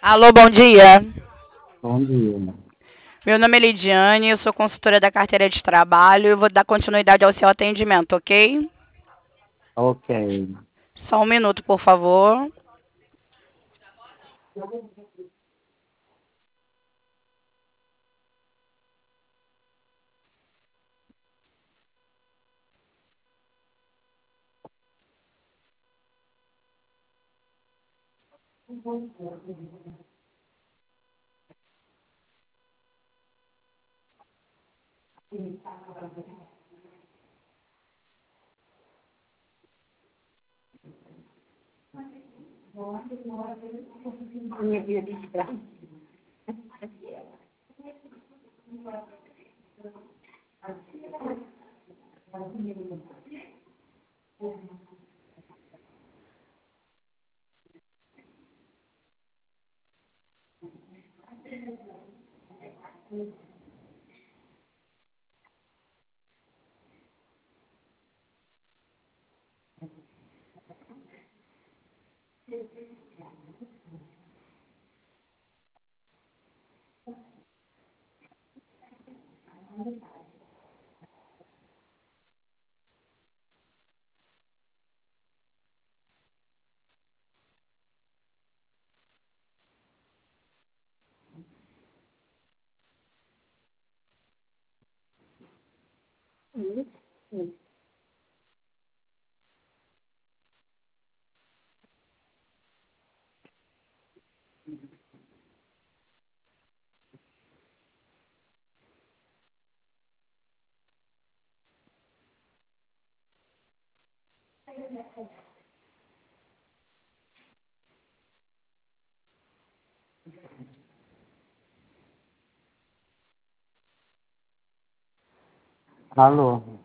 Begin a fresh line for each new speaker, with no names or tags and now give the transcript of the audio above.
Alô, bom dia.
Bom dia.
Meu nome é Lidiane, eu sou consultora da carteira de trabalho e vou dar continuidade ao seu atendimento, ok?
Ok.
Só um minuto, por favor.
Alô?